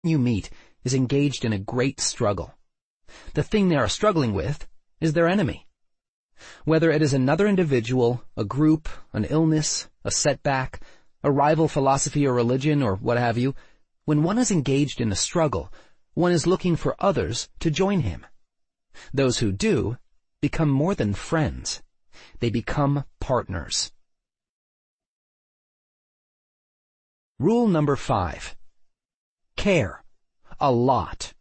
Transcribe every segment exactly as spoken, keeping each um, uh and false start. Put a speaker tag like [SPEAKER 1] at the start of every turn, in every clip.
[SPEAKER 1] you meet is engaged in a great struggle. The thing they are struggling with is their enemy. Whether it is another individual, a group, an illness, a setback, a rival philosophy or religion, or what have you, when one is engaged in a struggle, one is looking for others to join him. Those who do become more than friends. They become partners. Rule number five. Care. A lot.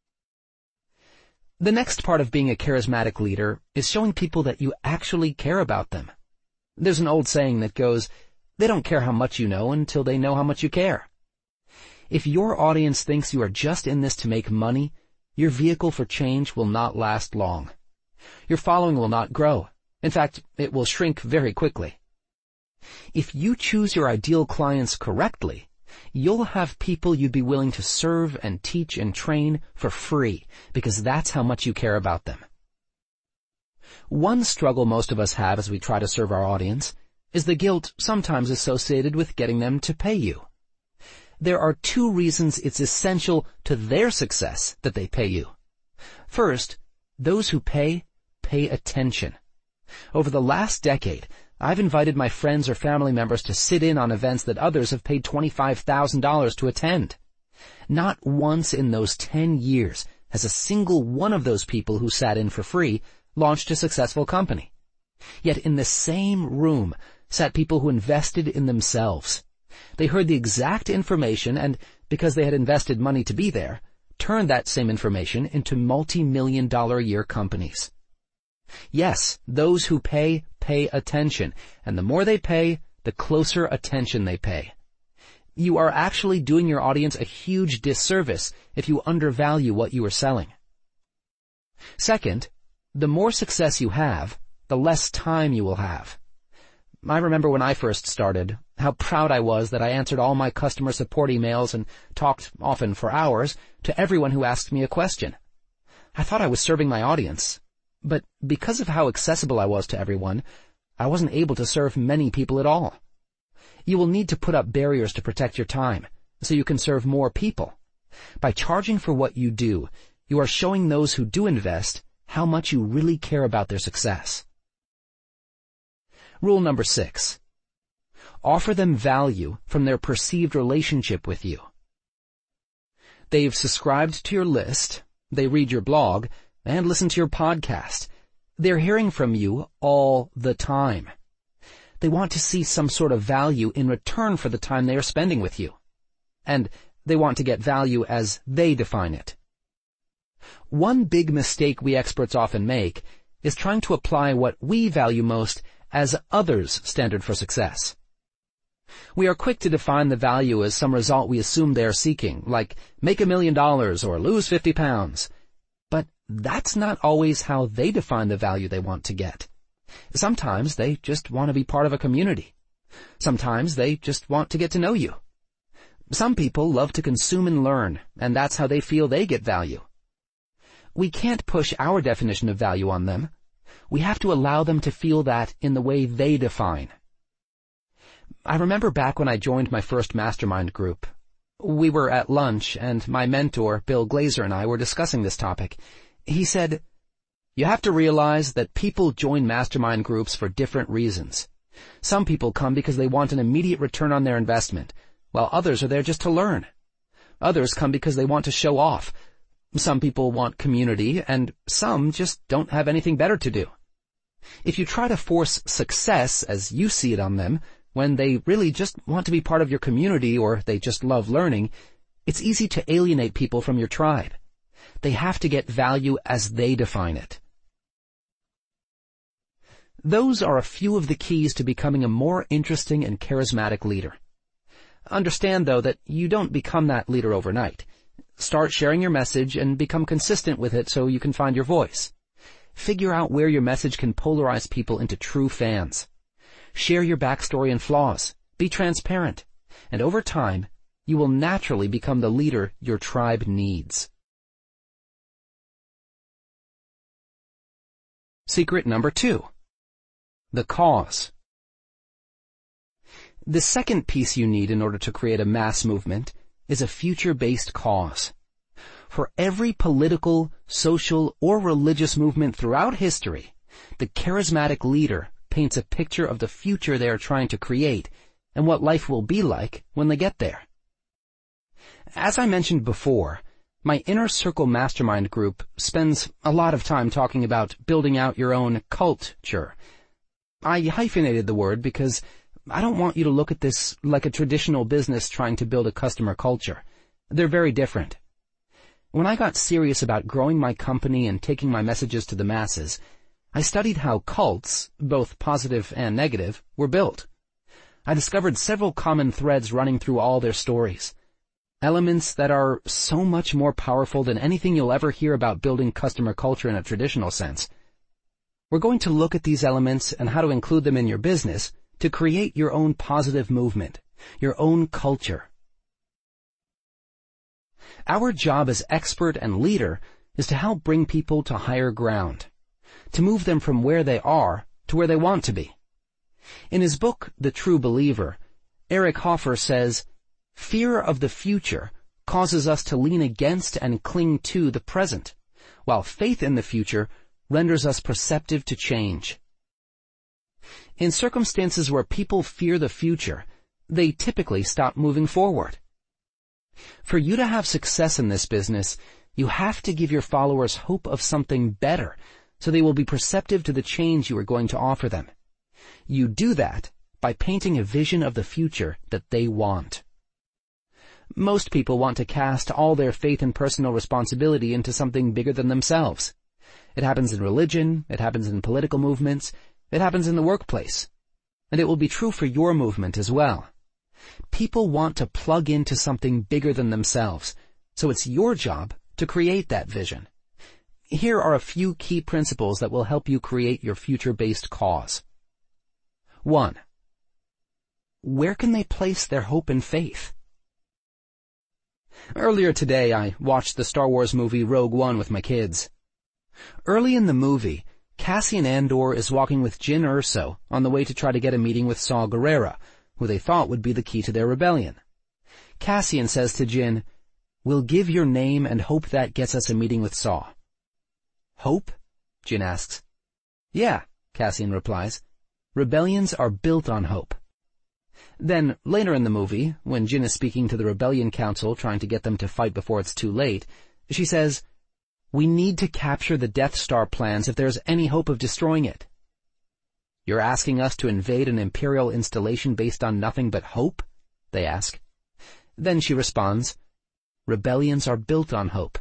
[SPEAKER 1] The next part of being a charismatic leader is showing people that you actually care about them. There's an old saying that goes, they don't care how much you know until they know how much you care. If your audience thinks you are just in this to make money, your vehicle for change will not last long. Your following will not grow. In fact, it will shrink very quickly. If you choose your ideal clients correctly, you'll have people you'd be willing to serve and teach and train for free, because that's how much you care about them. One struggle most of us have as we try to serve our audience is the guilt sometimes associated with getting them to pay you. There are two reasons it's essential to their success that they pay you. First, those who pay, pay attention. Over the last decade, I've invited my friends or family members to sit in on events that others have paid twenty-five thousand dollars to attend. Not once in those ten years has a single one of those people who sat in for free launched a successful company. Yet in the same room sat people who invested in themselves. They heard the exact information and, because they had invested money to be there, turned that same information into multi-million dollar a year companies. Yes, those who pay, pay attention, and the more they pay, the closer attention they pay. You are actually doing your audience a huge disservice if you undervalue what you are selling. Second, the more success you have, the less time you will have. I remember when I first started, how proud I was that I answered all my customer support emails and talked, often for hours, to everyone who asked me a question. I thought I was serving my audience, but because of how accessible I was to everyone, I wasn't able to serve many people at all. You will need to put up barriers to protect your time, so you can serve more people. By charging for what you do, you are showing those who do invest how much you really care about their success. Rule number six. Offer them value from their perceived relationship with you. They've subscribed to your list, they read your blog, and listen to your podcast. They're hearing from you all the time. They want to see some sort of value in return for the time they are spending with you. And they want to get value as they define it. One big mistake we experts often make is trying to apply what we value most as others' standard for success. We are quick to define the value as some result we assume they are seeking, like make a million dollars or lose fifty pounds. But that's not always how they define the value they want to get. Sometimes they just want to be part of a community. Sometimes they just want to get to know you. Some people love to consume and learn, and that's how they feel they get value. We can't push our definition of value on them. We have to allow them to feel that in the way they define. I remember back when I joined my first mastermind group. We were at lunch, and my mentor, Bill Glazer, and I were discussing this topic. He said, "You have to realize that people join mastermind groups for different reasons. Some people come because they want an immediate return on their investment, while others are there just to learn. Others come because they want to show off. Some people want community, and some just don't have anything better to do. If you try to force success as you see it on them, when they really just want to be part of your community or they just love learning, it's easy to alienate people from your tribe. They have to get value as they define it." Those are a few of the keys to becoming a more interesting and charismatic leader. Understand, though, that you don't become that leader overnight. Start sharing your message and become consistent with it so you can find your voice. Figure out where your message can polarize people into true fans. Share your backstory and flaws. Be transparent. And over time, you will naturally become the leader your tribe needs. Secret number two. The cause. The second piece you need in order to create a mass movement is a future-based cause. For every political, social, or religious movement throughout history, the charismatic leader paints a picture of the future they are trying to create and what life will be like when they get there. As I mentioned before, my Inner Circle Mastermind group spends a lot of time talking about building out your own culture. I hyphenated the word because I don't want you to look at this like a traditional business trying to build a customer culture. They're very different. When I got serious about growing my company and taking my messages to the masses, I studied how cults, both positive and negative, were built. I discovered several common threads running through all their stories. Elements that are so much more powerful than anything you'll ever hear about building customer culture in a traditional sense. We're going to look at these elements and how to include them in your business to create your own positive movement, your own culture. Our job as expert and leader is to help bring people to higher ground, to move them from where they are to where they want to be. In his book, The True Believer, Eric Hoffer says, "Fear of the future causes us to lean against and cling to the present, while faith in the future renders us perceptive to change." In circumstances where people fear the future, they typically stop moving forward. For you to have success in this business, you have to give your followers hope of something better, so they will be perceptive to the change you are going to offer them. You do that by painting a vision of the future that they want. Most people want to cast all their faith and personal responsibility into something bigger than themselves. It happens in religion, it happens in political movements, it happens in the workplace. And it will be true for your movement as well. People want to plug into something bigger than themselves, so it's your job to create that vision. Here are a few key principles that will help you create your future-based cause. One, where can they place their hope and faith? Earlier today, I watched the Star Wars movie Rogue One with my kids. Early in the movie, Cassian Andor is walking with Jyn Erso on the way to try to get a meeting with Saw Gerrera, who they thought would be the key to their rebellion. Cassian says to Jyn, "We'll give your name and hope that gets us a meeting with Saw." "Hope?" Jyn asks. "Yeah," Cassian replies. "Rebellions are built on hope." Then, later in the movie, when Jyn is speaking to the Rebellion Council trying to get them to fight before it's too late, she says, "We need to capture the Death Star plans if there's any hope of destroying it." "You're asking us to invade an Imperial installation based on nothing but hope?" they ask. Then she responds, "Rebellions are built on hope."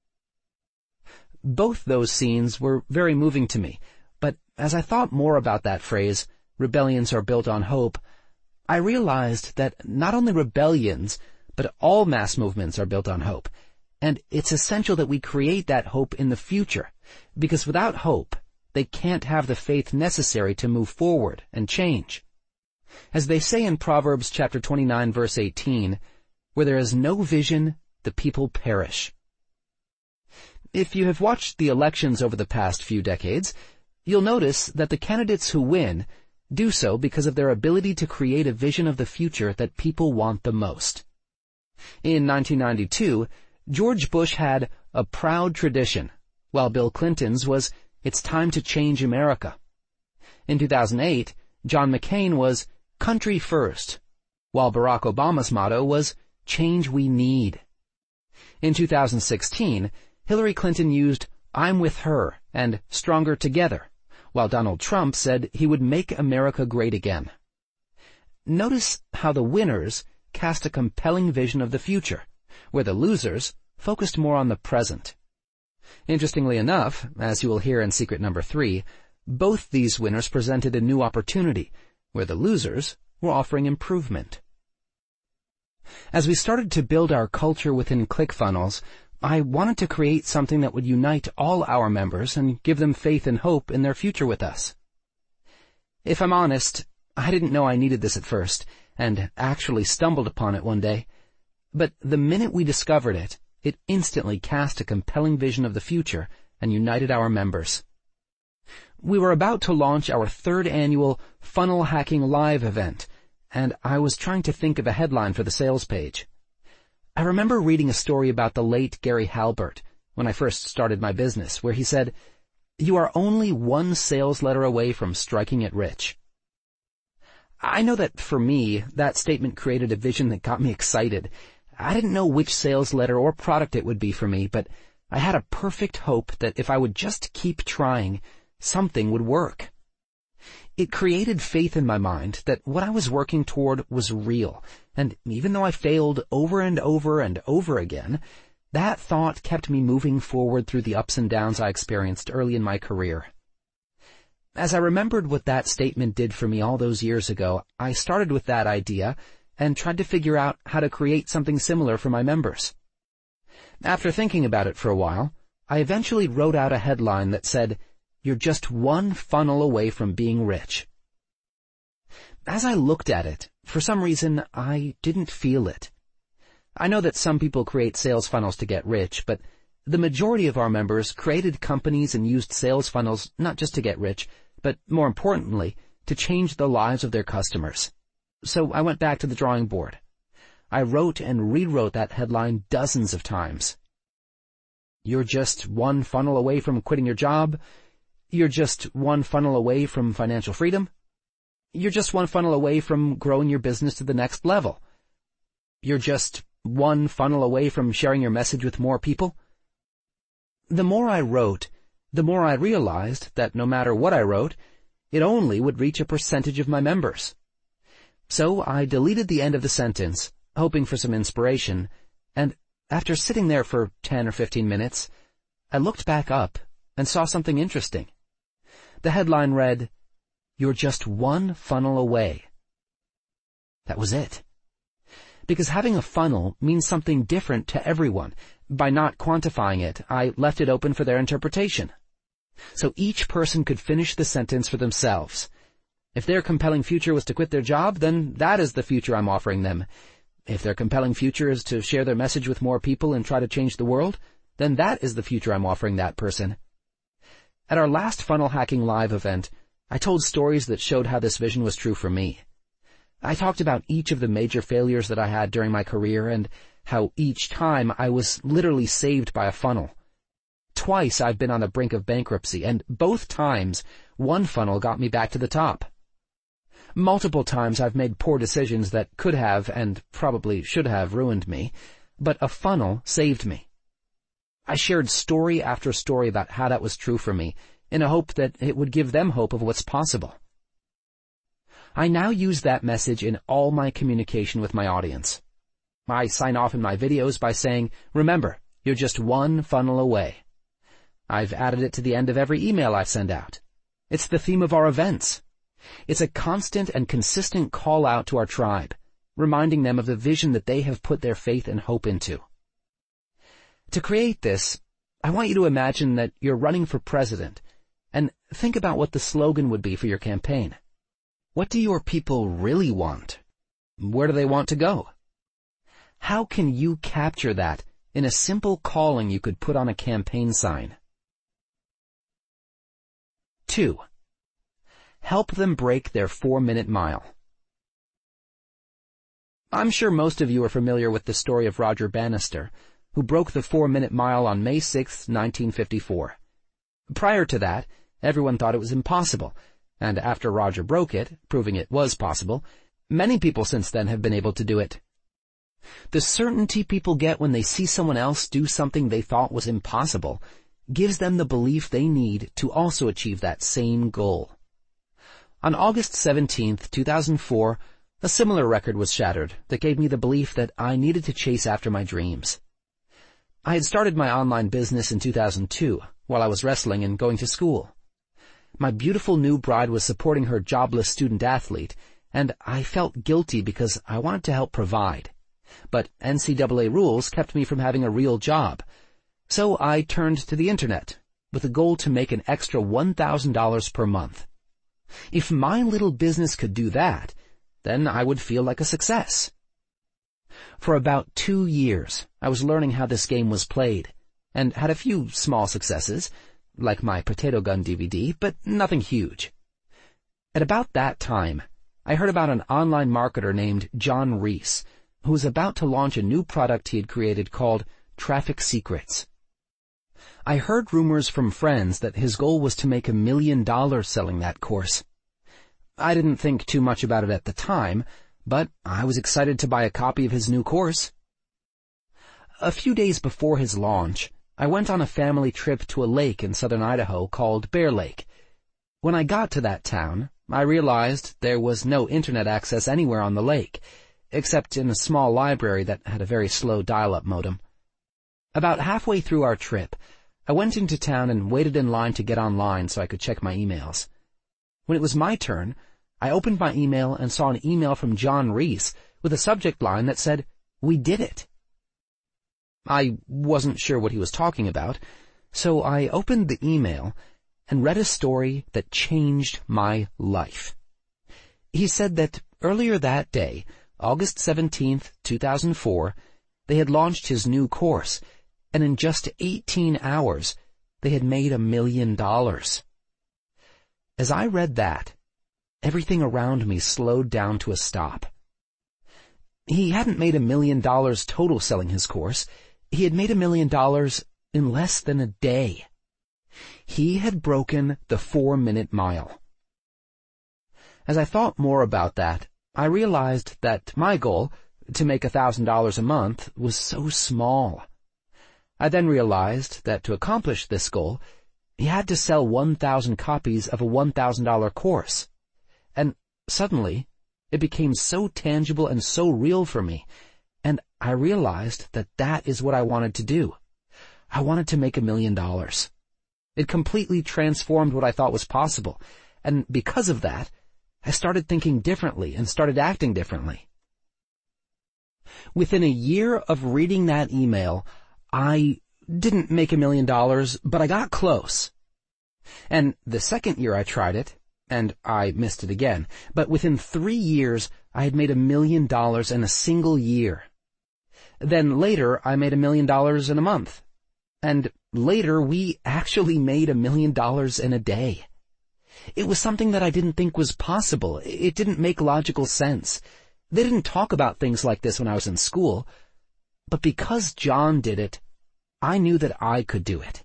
[SPEAKER 1] Both those scenes were very moving to me, but as I thought more about that phrase, "rebellions are built on hope," I realized that not only rebellions, but all mass movements are built on hope, and it's essential that we create that hope in the future, because without hope, they can't have the faith necessary to move forward and change. As they say in Proverbs chapter twenty-nine, verse eighteen, "Where there is no vision, the people perish." If you have watched the elections over the past few decades, you'll notice that the candidates who win do so because of their ability to create a vision of the future that people want the most. In nineteen ninety-two, George Bush had a proud tradition, while Bill Clinton's was "It's time to change America." In two thousand eight, John McCain was "Country first," while Barack Obama's motto was "Change we need." In two thousand sixteen, Hillary Clinton used "I'm with her" and "Stronger together," while Donald Trump said he would make America great again. Notice how the winners cast a compelling vision of the future, where the losers focused more on the present. Interestingly enough, as you will hear in secret number three, both these winners presented a new opportunity, where the losers were offering improvement. As we started to build our culture within ClickFunnels, I wanted to create something that would unite all our members and give them faith and hope in their future with us. If I'm honest, I didn't know I needed this at first, and actually stumbled upon it one day. But the minute we discovered it, it instantly cast a compelling vision of the future and united our members. We were about to launch our third annual Funnel Hacking Live event, and I was trying to think of a headline for the sales page. I remember reading a story about the late Gary Halbert when I first started my business, where he said, "You are only one sales letter away from striking it rich." I know that for me, that statement created a vision that got me excited. I didn't know which sales letter or product it would be for me, but I had a perfect hope that if I would just keep trying, something would work. It created faith in my mind that what I was working toward was real, and even though I failed over and over and over again, that thought kept me moving forward through the ups and downs I experienced early in my career. As I remembered what that statement did for me all those years ago, I started with that idea and tried to figure out how to create something similar for my members. After thinking about it for a while, I eventually wrote out a headline that said, "You're just one funnel away from being rich." As I looked at it, for some reason, I didn't feel it. I know that some people create sales funnels to get rich, but the majority of our members created companies and used sales funnels not just to get rich, but more importantly, to change the lives of their customers. So I went back to the drawing board. I wrote and rewrote that headline dozens of times. You're just one funnel away from quitting your job. You're just one funnel away from financial freedom. You're just one funnel away from growing your business to the next level. You're just one funnel away from sharing your message with more people. The more I wrote, the more I realized that no matter what I wrote, it only would reach a percentage of my members. So I deleted the end of the sentence, hoping for some inspiration, and after sitting there for ten or fifteen minutes, I looked back up and saw something interesting. The headline read, "You're just one funnel away." That was it. Because having a funnel means something different to everyone. By not quantifying it, I left it open for their interpretation. So each person could finish the sentence for themselves. If their compelling future was to quit their job, then that is the future I'm offering them. If their compelling future is to share their message with more people and try to change the world, then that is the future I'm offering that person. At our last Funnel Hacking Live event, I told stories that showed how this vision was true for me. I talked about each of the major failures that I had during my career and how each time I was literally saved by a funnel. Twice I've been on the brink of bankruptcy, and both times one funnel got me back to the top. Multiple times I've made poor decisions that could have and probably should have ruined me, but a funnel saved me. I shared story after story about how that was true for me, in a hope that it would give them hope of what's possible. I now use that message in all my communication with my audience. I sign off in my videos by saying, "Remember, you're just one funnel away." I've added it to the end of every email I send out. It's the theme of our events. It's a constant and consistent call out to our tribe, reminding them of the vision that they have put their faith and hope into. To create this, I want you to imagine that you're running for president, and think about what the slogan would be for your campaign. What do your people really want? Where do they want to go? How can you capture that in a simple calling you could put on a campaign sign? Two, help them break their four-minute mile. I'm sure most of you are familiar with the story of Roger Bannister, who broke the four-minute mile on May sixth, nineteen fifty-four. Prior to that, everyone thought it was impossible, and after Roger broke it, proving it was possible, many people since then have been able to do it. The certainty people get when they see someone else do something they thought was impossible gives them the belief they need to also achieve that same goal. On August seventeenth, two thousand four, a similar record was shattered that gave me the belief that I needed to chase after my dreams. I had started my online business in two thousand two while I was wrestling and going to school. My beautiful new bride was supporting her jobless student athlete, and I felt guilty because I wanted to help provide. But N C double A rules kept me from having a real job. So I turned to the internet with a goal to make an extra one thousand dollars per month. If my little business could do that, then I would feel like a success. For about two years, I was learning how this game was played, and had a few small successes, like my Potato Gun D V D, but nothing huge. At about that time, I heard about an online marketer named John Reese, who was about to launch a new product he had created called Traffic Secrets. I heard rumors from friends that his goal was to make a million dollars selling that course. I didn't think too much about it at the time, but I was excited to buy a copy of his new course. A few days before his launch, I went on a family trip to a lake in southern Idaho called Bear Lake. When I got to that town, I realized there was no internet access anywhere on the lake, except in a small library that had a very slow dial-up modem. About halfway through our trip, I went into town and waited in line to get online so I could check my emails. When it was my turn, I opened my email and saw an email from John Reese with a subject line that said, "We did it." I wasn't sure what he was talking about, so I opened the email and read a story that changed my life. He said that earlier that day, August seventeenth, two thousand four, they had launched his new course, and in just eighteen hours, they had made a million dollars. As I read that, everything around me slowed down to a stop. He hadn't made a million dollars total selling his course. He had made a million dollars in less than a day. He had broken the four-minute mile. As I thought more about that, I realized that my goal, to make a thousand dollars a month, was so small. I then realized that to accomplish this goal, he had to sell one thousand copies of a one thousand dollar course. And suddenly, it became so tangible and so real for me, and I realized that that is what I wanted to do. I wanted to make a million dollars. It completely transformed what I thought was possible, and because of that, I started thinking differently and started acting differently. Within a year of reading that email, I didn't make a million dollars, but I got close. And the second year I tried it, and I missed it again, but within three years, I had made a million dollars in a single year. Then later, I made a million dollars in a month. And later, we actually made a million dollars in a day. It was something that I didn't think was possible. It didn't make logical sense. They didn't talk about things like this when I was in school. But because John did it, I knew that I could do it.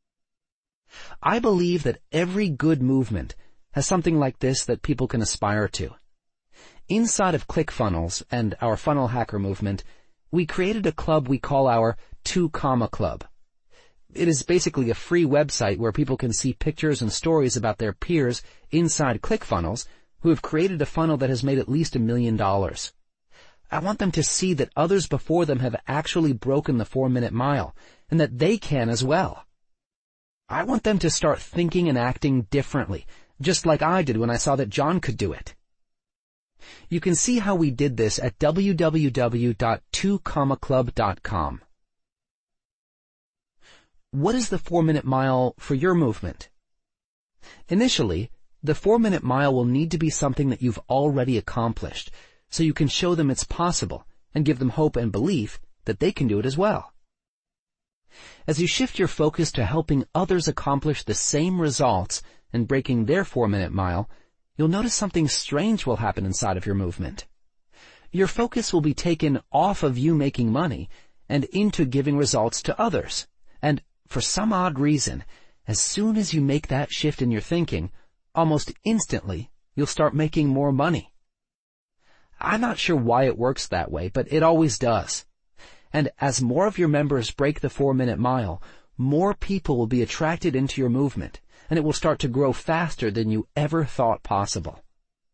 [SPEAKER 1] I believe that every good movement has something like this that people can aspire to. Inside of ClickFunnels and our Funnel Hacker movement, we created a club we call our Two Comma Club. It is basically a free website where people can see pictures and stories about their peers inside ClickFunnels who have created a funnel that has made at least a million dollars. I want them to see that others before them have actually broken the four-minute mile, and that they can as well. I want them to start thinking and acting differently, just like I did when I saw that John could do it. You can see how we did this at w w w dot two comma club dot com. What is the four-minute mile for your movement? Initially, the four-minute mile will need to be something that you've already accomplished, so you can show them it's possible and give them hope and belief that they can do it as well. As you shift your focus to helping others accomplish the same results and breaking their four-minute mile, you'll notice something strange will happen inside of your movement. Your focus will be taken off of you making money and into giving results to others. And for some odd reason, as soon as you make that shift in your thinking, almost instantly, you'll start making more money. I'm not sure why it works that way, but it always does. And as more of your members break the four-minute mile, more people will be attracted into your movement, and it will start to grow faster than you ever thought possible.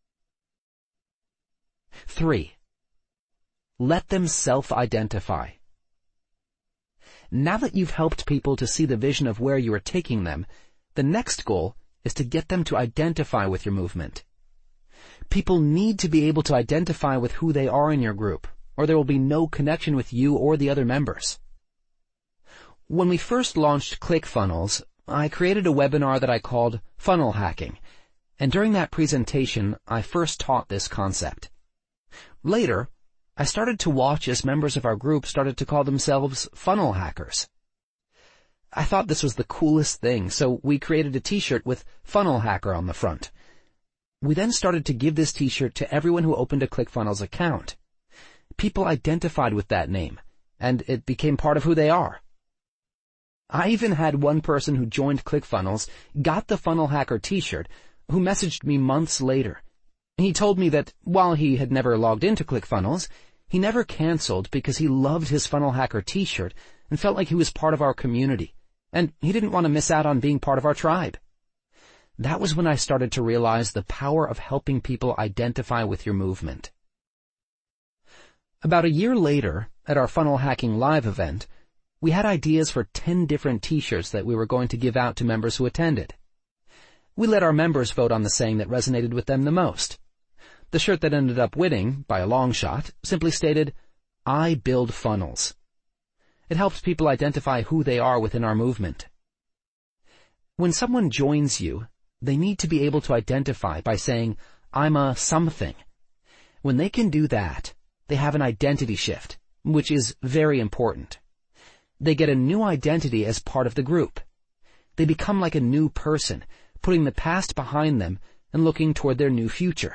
[SPEAKER 1] Three, let them self-identify. Now that you've helped people to see the vision of where you are taking them, the next goal is to get them to identify with your movement. People need to be able to identify with who they are in your group, or there will be no connection with you or the other members. When we first launched ClickFunnels, I created a webinar that I called Funnel Hacking, and during that presentation, I first taught this concept. Later, I started to watch as members of our group started to call themselves funnel hackers. I thought this was the coolest thing, so we created a t-shirt with Funnel Hacker on the front. We then started to give this t-shirt to everyone who opened a ClickFunnels account. people identified with that name, and it became part of who they are. I even had one person who joined ClickFunnels, got the Funnel Hacker t-shirt, who messaged me months later. He told me that while he had never logged into ClickFunnels, he never canceled because he loved his Funnel Hacker t-shirt and felt like he was part of our community, and he didn't want to miss out on being part of our tribe. That was when I started to realize the power of helping people identify with your movement. About a year later, at our Funnel Hacking Live event, we had ideas for ten different t-shirts that we were going to give out to members who attended. We let our members vote on the saying that resonated with them the most. The shirt that ended up winning, by a long shot, simply stated, "I build funnels." It helps people identify who they are within our movement. When someone joins you, they need to be able to identify by saying, "I'm a something." When they can do that, they have an identity shift, which is very important. They get a new identity as part of the group. They become like a new person, putting the past behind them and looking toward their new future.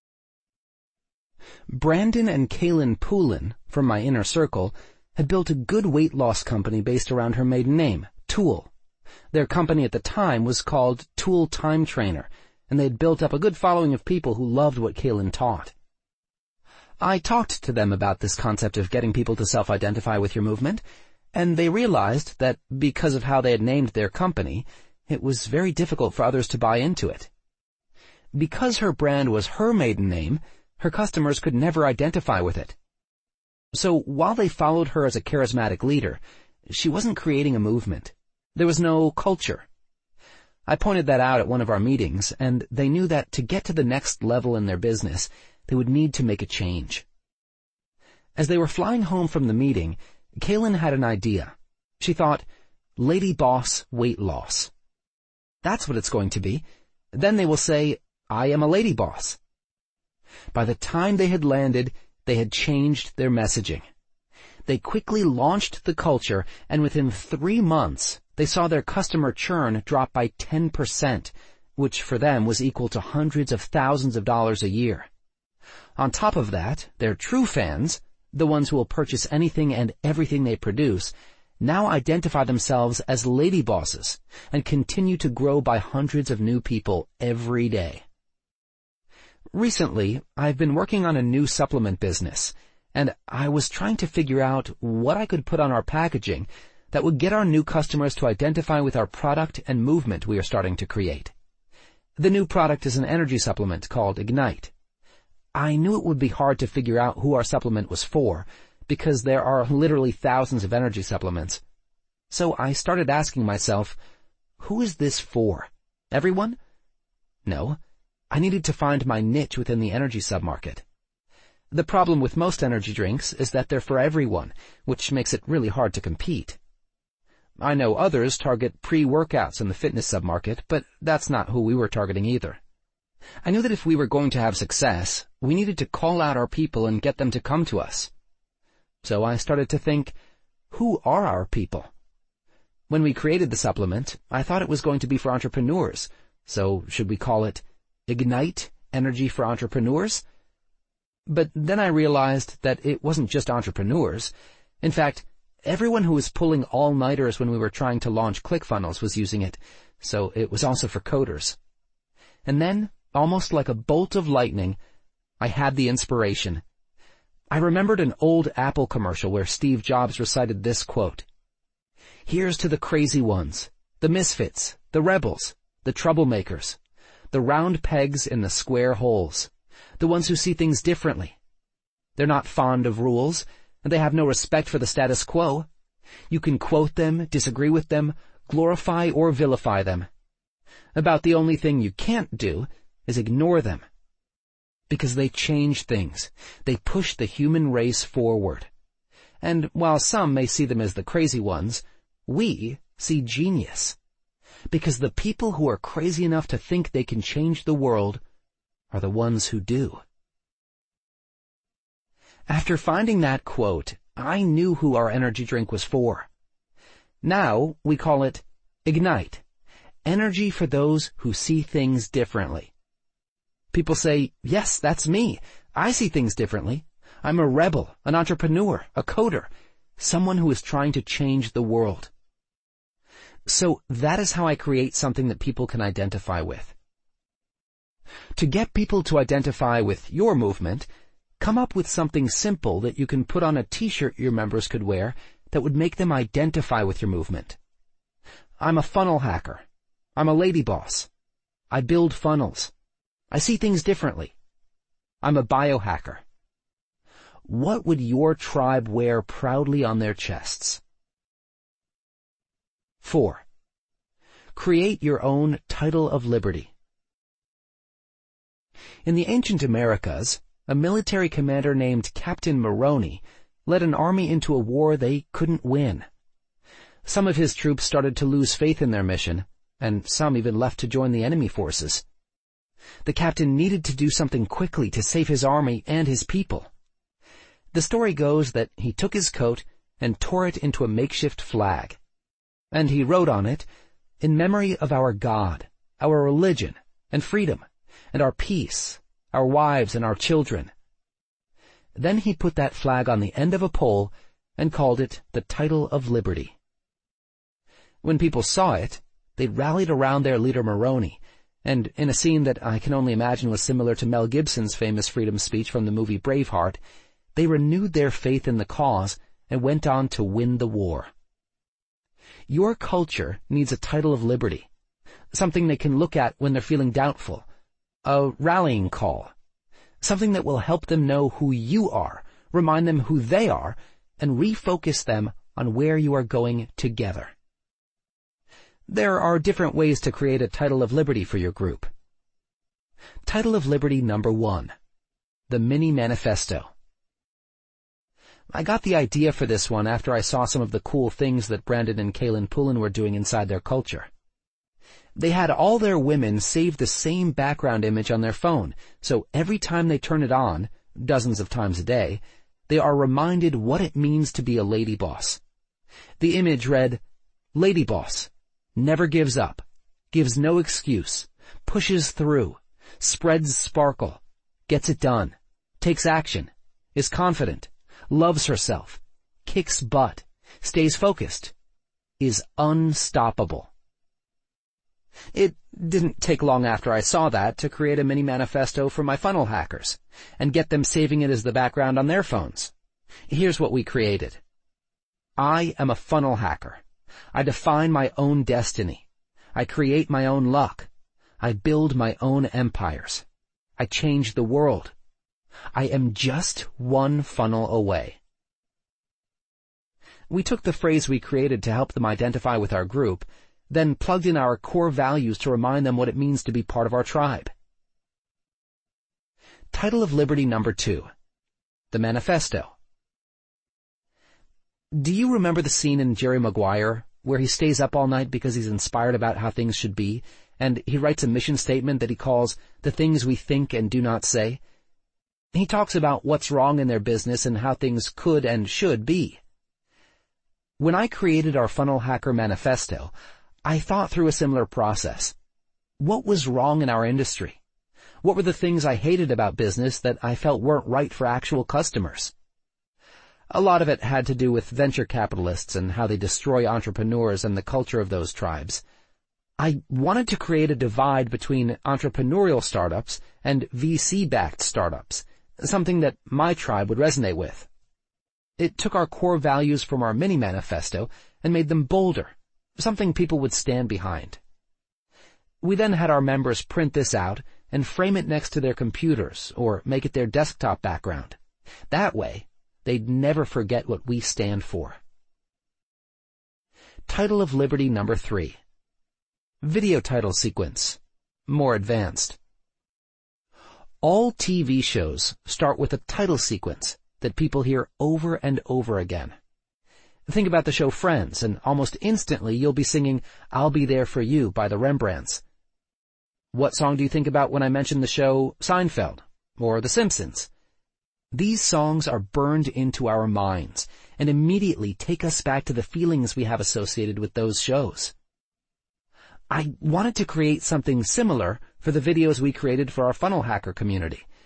[SPEAKER 1] Brandon and Kaylin Poulin, from my inner circle, had built a good weight loss company based around her maiden name, Tool. Their company at the time was called Tool Time Trainer, and they had built up a good following of people who loved what Kaylin taught. I talked to them about this concept of getting people to self-identify with your movement, and they realized that because of how they had named their company, it was very difficult for others to buy into it. Because her brand was her maiden name, her customers could never identify with it. So while they followed her as a charismatic leader, she wasn't creating a movement. There was no culture. I pointed that out at one of our meetings, and they knew that to get to the next level in their business, they would need to make a change. As they were flying home from the meeting, Kaylin had an idea. She thought, "Lady Boss Weight Loss." That's what it's going to be. Then they will say, "I am a lady boss." By the time they had landed, they had changed their messaging. They quickly launched the culture, and within three months, they saw their customer churn drop by ten percent, which for them was equal to hundreds of thousands of dollars a year. On top of that, their true fans, the ones who will purchase anything and everything they produce, now identify themselves as lady bosses and continue to grow by hundreds of new people every day. Recently, I've been working on a new supplement business, and I was trying to figure out what I could put on our packaging that would get our new customers to identify with our product and movement we are starting to create. The new product is an energy supplement called Ignite. I knew it would be hard to figure out who our supplement was for, because there are literally thousands of energy supplements. So I started asking myself, who is this for? Everyone? No. I needed to find my niche within the energy submarket. The problem with most energy drinks is that they're for everyone, which makes it really hard to compete. I know others target pre-workouts in the fitness submarket, but that's not who we were targeting either. I knew that if we were going to have success, we needed to call out our people and get them to come to us. So I started to think, who are our people? When we created the supplement, I thought it was going to be for entrepreneurs, so should we call it Ignite Energy for Entrepreneurs? But then I realized that it wasn't just entrepreneurs. In fact, everyone who was pulling all-nighters when we were trying to launch ClickFunnels was using it, so it was also for coders. And then, almost like a bolt of lightning, I had the inspiration. I remembered an old Apple commercial where Steve Jobs recited this quote, "Here's to the crazy ones, the misfits, the rebels, the troublemakers, the round pegs in the square holes, the ones who see things differently. They're not fond of rules, and they have no respect for the status quo. You can quote them, disagree with them, glorify or vilify them. About the only thing you can't do is ignore them. Because they change things. They push the human race forward. And while some may see them as the crazy ones, we see genius. Because the people who are crazy enough to think they can change the world are the ones who do." After finding that quote, I knew who our energy drink was for. Now we call it Ignite, energy for those who see things differently. People say, "Yes, that's me. I see things differently. I'm a rebel, an entrepreneur, a coder, someone who is trying to change the world. So that is how I create something that people can identify with. To get people to identify with your movement, come up with something simple that you can put on a t-shirt your members could wear that would make them identify with your movement. I'm a funnel hacker. I'm a lady boss. I build funnels. I see things differently. I'm a biohacker. What would your tribe wear proudly on their chests? Four. Create your own title of liberty. In the ancient Americas, a military commander named Captain Moroni led an army into a war they couldn't win. Some of his troops started to lose faith in their mission, and some even left to join the enemy forces. The captain needed to do something quickly to save his army and his people. The story goes that he took his coat and tore it into a makeshift flag. And he wrote on it, "In memory of our God, our religion, and freedom, and our peace, our wives and our children." Then he put that flag on the end of a pole and called it the Title of Liberty. When people saw it, they rallied around their leader Moroni, and in a scene that I can only imagine was similar to Mel Gibson's famous freedom speech from the movie Braveheart, they renewed their faith in the cause and went on to win the war. Your culture needs a title of liberty, something they can look at when they're feeling doubtful, a rallying call, something that will help them know who you are, remind them who they are, and refocus them on where you are going together. There are different ways to create a title of liberty for your group. Title of liberty number one, the Mini Manifesto. I got the idea for this one after I saw some of the cool things that Brandon and Kaylin Poulin were doing inside their culture. They had all their women save the same background image on their phone, so every time they turn it on, dozens of times a day, they are reminded what it means to be a lady boss. The image read, "Lady boss, never gives up, gives no excuse, pushes through, spreads sparkle, gets it done, takes action, is confident, loves herself, kicks butt, stays focused, is unstoppable." It didn't take long after I saw that to create a mini manifesto for my funnel hackers and get them saving it as the background on their phones. Here's what we created. I am a funnel hacker. I define my own destiny. I create my own luck. I build my own empires. I change the world. I am just one funnel away. We took the phrase we created to help them identify with our group, then plugged in our core values to remind them what it means to be part of our tribe. Title of liberty number two, the Manifesto. Do you remember the scene in Jerry Maguire where he stays up all night because he's inspired about how things should be, and he writes a mission statement that he calls The Things We Think and Do Not Say? He talks about what's wrong in their business and how things could and should be. When I created our Funnel Hacker Manifesto, I thought through a similar process. What was wrong in our industry? What were the things I hated about business that I felt weren't right for actual customers? A lot of it had to do with venture capitalists and how they destroy entrepreneurs and the culture of those tribes. I wanted to create a divide between entrepreneurial startups and V C-backed startups, something that my tribe would resonate with. It took our core values from our mini manifesto and made them bolder, something people would stand behind. We then had our members print this out and frame it next to their computers or make it their desktop background. That way, they'd never forget what we stand for. Title of liberty number three. Video title sequence. More advanced. All T V shows start with a title sequence that people hear over and over again. Think about the show Friends, and almost instantly you'll be singing I'll Be There For You by the Rembrandts. What song do you think about when I mention the show Seinfeld or The Simpsons? These songs are burned into our minds and immediately take us back to the feelings we have associated with those shows. I wanted to create something similar for the videos we created for our Funnel Hacker community.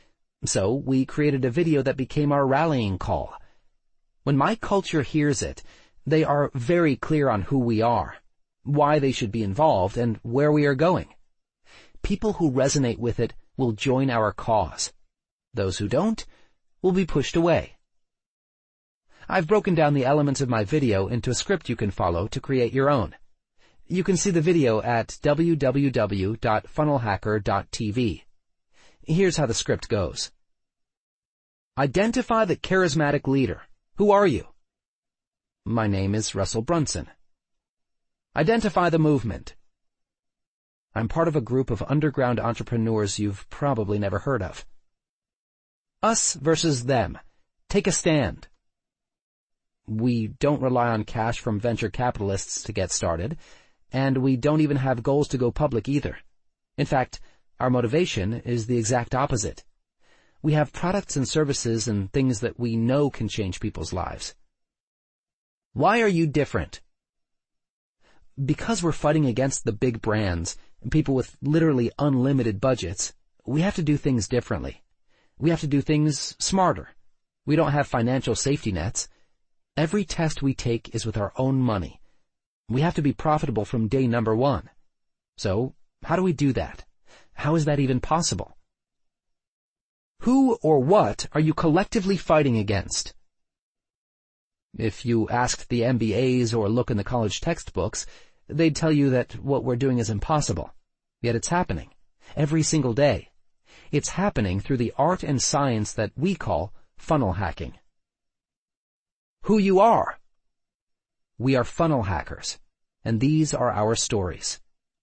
[SPEAKER 1] So we created a video that became our rallying call. When my culture hears it, they are very clear on who we are, why they should be involved, and where we are going. People who resonate with it will join our cause. Those who don't will be pushed away. I've broken down the elements of my video into a script you can follow to create your own. You can see the video at w w w dot funnel hacker dot t v. Here's how the script goes. Identify the charismatic leader. Who are you? My name is Russell Brunson. Identify the movement. I'm part of a group of underground entrepreneurs you've probably never heard of. Us versus them. Take a stand. We don't rely on cash from venture capitalists to get started, and we don't even have goals to go public either. In fact, our motivation is the exact opposite. We have products and services and things that we know can change people's lives. Why are you different? Because we're fighting against the big brands, people with literally unlimited budgets, we have to do things differently. We have to do things smarter. We don't have financial safety nets. Every test we take is with our own money. We have to be profitable from day number one. So, how do we do that? How is that even possible? Who or what are you collectively fighting against? If you asked the M B As or look in the college textbooks, they'd tell you that what we're doing is impossible. Yet it's happening. Every single day. It's happening through the art and science that we call funnel hacking. Who you are? We are funnel hackers, and these are our stories.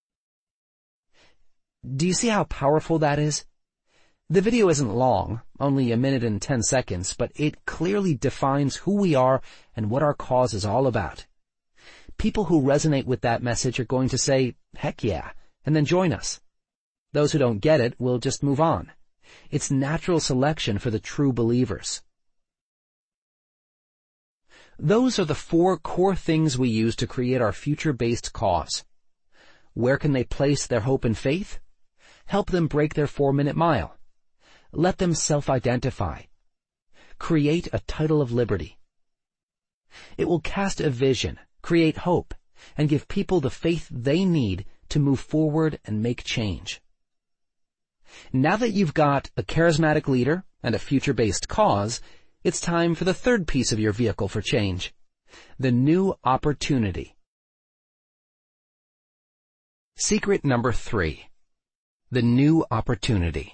[SPEAKER 1] Do you see how powerful that is? The video isn't long, only a minute and ten seconds, but it clearly defines who we are and what our cause is all about. People who resonate with that message are going to say, heck yeah, and then join us. Those who don't get it will just move on. It's natural selection for the true believers. Those are the four core things we use to create our future-based cause. Where can they place their hope and faith? Help them break their four-minute mile. Let them self-identify. Create a title of liberty. It will cast a vision, create hope, and give people the faith they need to move forward and make change. Now that you've got a charismatic leader and a future-based cause, it's time for the third piece of your vehicle for change, the new opportunity. Secret number three, the new opportunity.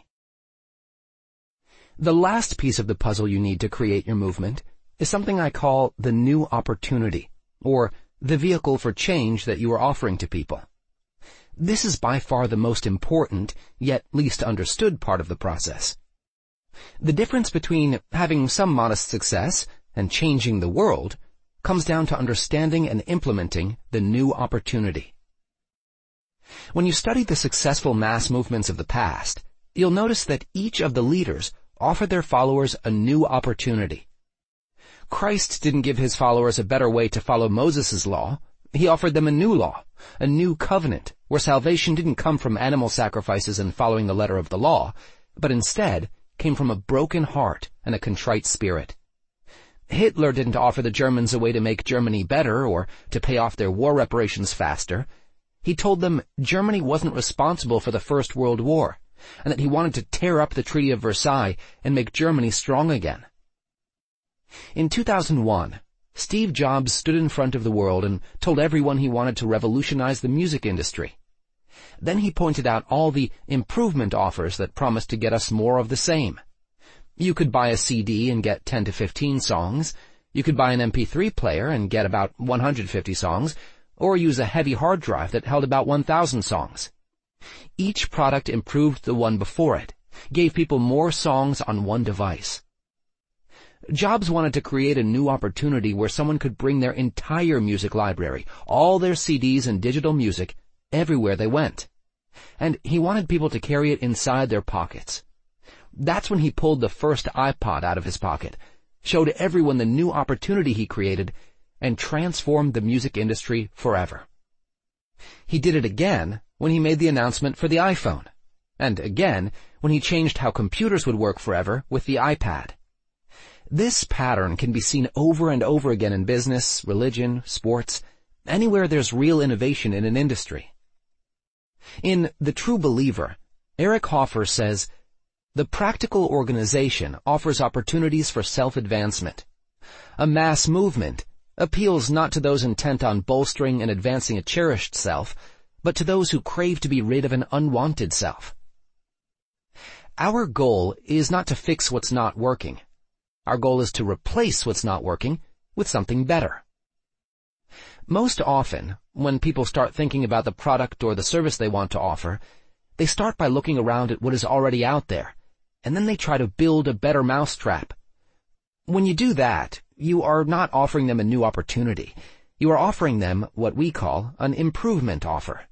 [SPEAKER 1] The last piece of the puzzle you need to create your movement is something I call the new opportunity, or the vehicle for change that you are offering to people. This is by far the most important, yet least understood part of the process. The difference between having some modest success and changing the world comes down to understanding and implementing the new opportunity. When you study the successful mass movements of the past, you'll notice that each of the leaders offered their followers a new opportunity. Christ didn't give his followers a better way to follow Moses' law. He offered them a new law, a new covenant, where salvation didn't come from animal sacrifices and following the letter of the law, but instead came from a broken heart and a contrite spirit. Hitler didn't offer the Germans a way to make Germany better or to pay off their war reparations faster. He told them Germany wasn't responsible for the First World War, and that he wanted to tear up the Treaty of Versailles and make Germany strong again. In two thousand one, Steve Jobs stood in front of the world and told everyone he wanted to revolutionize the music industry. Then he pointed out all the improvement offers that promised to get us more of the same. You could buy a C D and get ten to fifteen songs. You could buy an M P three player and get about one hundred fifty songs, or use a heavy hard drive that held about one thousand songs. Each product improved the one before it, gave people more songs on one device. Jobs wanted to create a new opportunity where someone could bring their entire music library, all their C Ds and digital music, everywhere they went. And he wanted people to carry it inside their pockets. That's when he pulled the first iPod out of his pocket, showed everyone the new opportunity he created, and transformed the music industry forever. He did it again when he made the announcement for the iPhone. and again when he changed how computers would work forever with the iPad. This pattern can be seen over and over again in business, religion, sports, anywhere there's real innovation in an industry. In The True Believer, Eric Hoffer says, "The practical organization offers opportunities for self-advancement. A mass movement appeals not to those intent on bolstering and advancing a cherished self, but to those who crave to be rid of an unwanted self." Our goal is not to fix what's not working. Our goal is to replace what's not working with something better. Most often, when people start thinking about the product or the service they want to offer, they start by looking around at what is already out there, and then they try to build a better mousetrap. When you do that, you are not offering them a new opportunity. You are offering them what we call an improvement offer.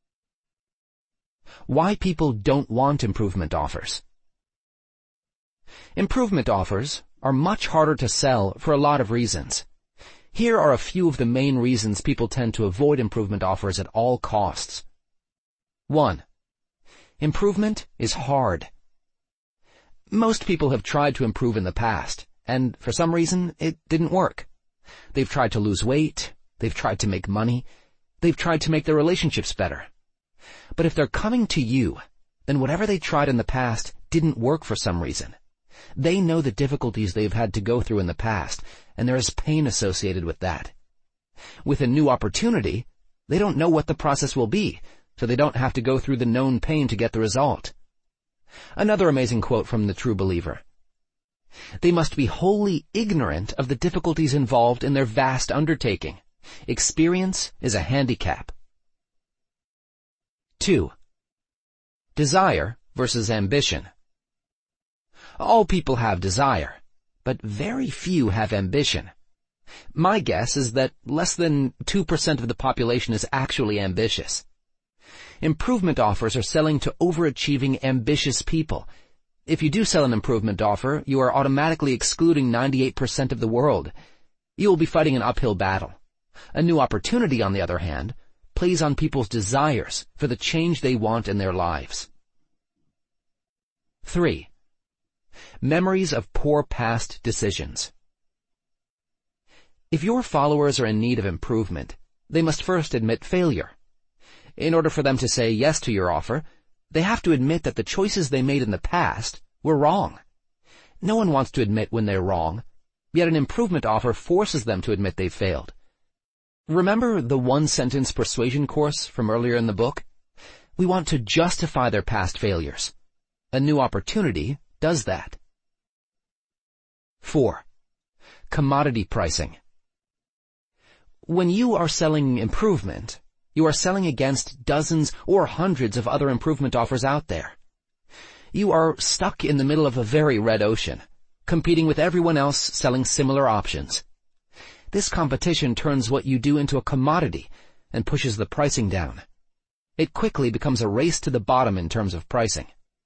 [SPEAKER 1] Why people don't want improvement offers. Improvement offers are much harder to sell for a lot of reasons. Here are a few of the main reasons people tend to avoid improvement offers at all costs. One, improvement is hard. Most people have tried to improve in the past, and for some reason, it didn't work. They've tried to lose weight, they've tried to make money, they've tried to make their relationships better. But if they're coming to you, then whatever they tried in the past didn't work for some reason. They know the difficulties they've had to go through in the past, and there is pain associated with that. With a new opportunity, they don't know what the process will be, so they don't have to go through the known pain to get the result. Another amazing quote from The True Believer. "They must be wholly ignorant of the difficulties involved in their vast undertaking. Experience is a handicap." Two, desire versus ambition. All people have desire, but very few have ambition. My guess is that less than two percent of the population is actually ambitious. Improvement offers are selling to overachieving, ambitious people. If you do sell an improvement offer, you are automatically excluding ninety-eight percent of the world. You will be fighting an uphill battle. A new opportunity, on the other hand, plays on people's desires for the change they want in their lives. Three, memories of poor past decisions. If your followers are in need of improvement, they must first admit failure. In order for them to say yes to your offer, they have to admit that the choices they made in the past were wrong. No one wants to admit when they're wrong, yet an improvement offer forces them to admit they've failed. Remember the one-sentence persuasion course from earlier in the book? We want to justify their past failures. A new opportunity does that. Four, commodity pricing. When you are selling improvement, you are selling against dozens or hundreds of other improvement offers out there. You are stuck in the middle of a very red ocean, competing with everyone else selling similar options. This competition turns what you do into a commodity and pushes the pricing down. It quickly becomes a race to the bottom in terms of pricing.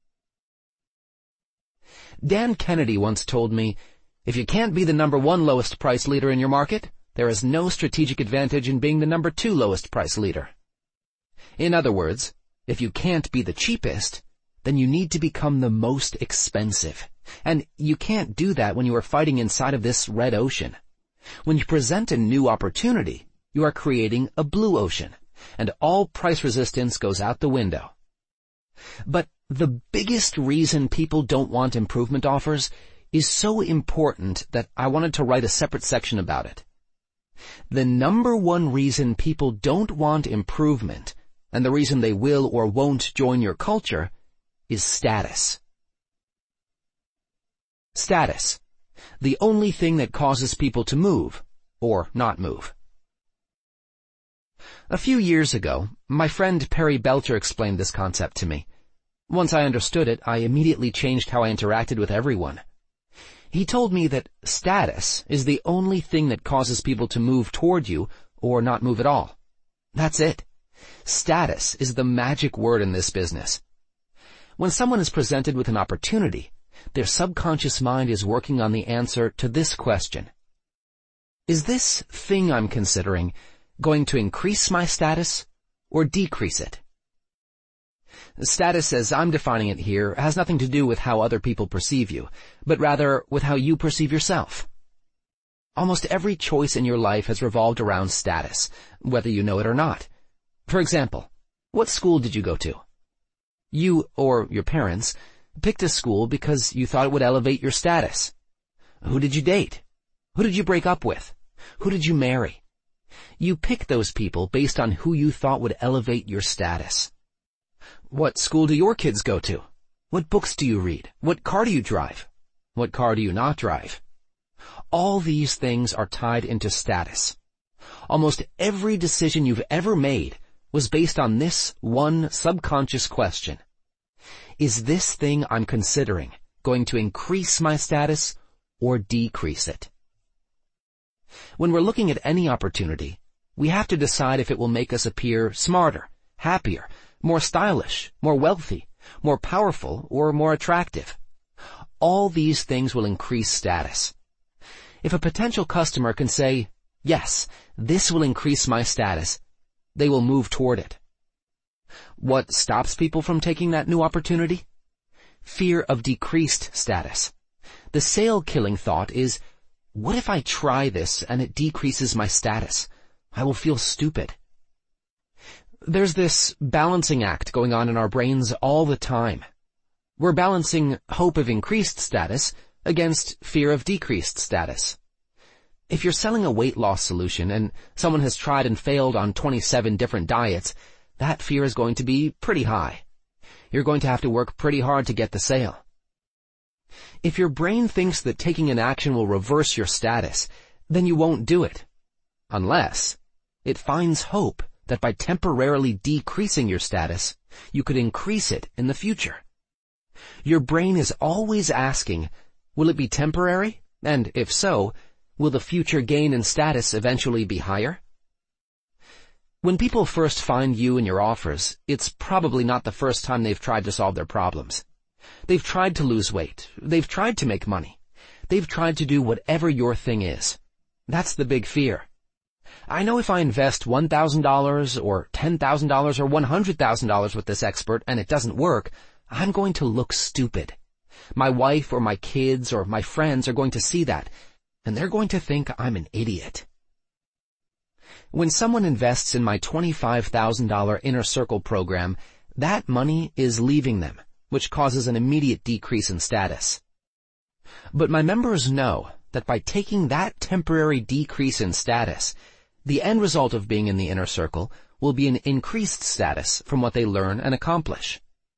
[SPEAKER 1] Dan Kennedy once told me, "If you can't be the number one lowest price leader in your market, there is no strategic advantage in being the number two lowest price leader." In other words, if you can't be the cheapest, then you need to become the most expensive. And you can't do that when you are fighting inside of this red ocean. When you present a new opportunity, you are creating a blue ocean, and all price resistance goes out the window. But the biggest reason people don't want improvement offers is so important that I wanted to write a separate section about it. The number one reason people don't want improvement, and the reason they will or won't join your culture, is status. Status. The only thing that causes people to move, or not move. A few years ago, my friend Perry Belcher explained this concept to me. Once I understood it, I immediately changed how I interacted with everyone. He told me that status is the only thing that causes people to move toward you or not move at all. That's it. Status is the magic word in this business. When someone is presented with an opportunity, their subconscious mind is working on the answer to this question. Is this thing I'm considering going to increase my status or decrease it? Status, as I'm defining it here, has nothing to do with how other people perceive you, but rather with how you perceive yourself. Almost every choice in your life has revolved around status, whether you know it or not. For example, what school did you go to? You, or your parents, picked a school because you thought it would elevate your status. Who did you date? Who did you break up with? Who did you marry? You picked those people based on who you thought would elevate your status. What school do your kids go to? What books do you read? What car do you drive? What car do you not drive? All these things are tied into status. Almost every decision you've ever made was based on this one subconscious question. Is this thing I'm considering going to increase my status or decrease it? When we're looking at any opportunity, we have to decide if it will make us appear smarter, happier, more stylish, more wealthy, more powerful, or more attractive. All these things will increase status. If a potential customer can say, yes, this will increase my status, they will move toward it. What stops people from taking that new opportunity? Fear of decreased status. The sale-killing thought is, what if I try this and it decreases my status? I will feel stupid. There's this balancing act going on in our brains all the time. We're balancing hope of increased status against fear of decreased status. If you're selling a weight loss solution and someone has tried and failed on twenty-seven different diets, that fear is going to be pretty high. You're going to have to work pretty hard to get the sale. If your brain thinks that taking an action will reverse your status, then you won't do it. Unless it finds hope that by temporarily decreasing your status, you could increase it in the future. Your brain is always asking, will it be temporary? And if so, will the future gain in status eventually be higher? When people first find you and your offers, it's probably not the first time they've tried to solve their problems. They've tried to lose weight. They've tried to make money. They've tried to do whatever your thing is. That's the big fear. I know if I invest one thousand dollars or ten thousand dollars or one hundred thousand dollars with this expert and it doesn't work, I'm going to look stupid. My wife or my kids or my friends are going to see that, and they're going to think I'm an idiot. When someone invests in my twenty-five thousand dollars Inner Circle program, that money is leaving them, which causes an immediate decrease in status. But my members know that by taking that temporary decrease in status, the end result of being in the Inner Circle will be an increased status from what they learn and accomplish.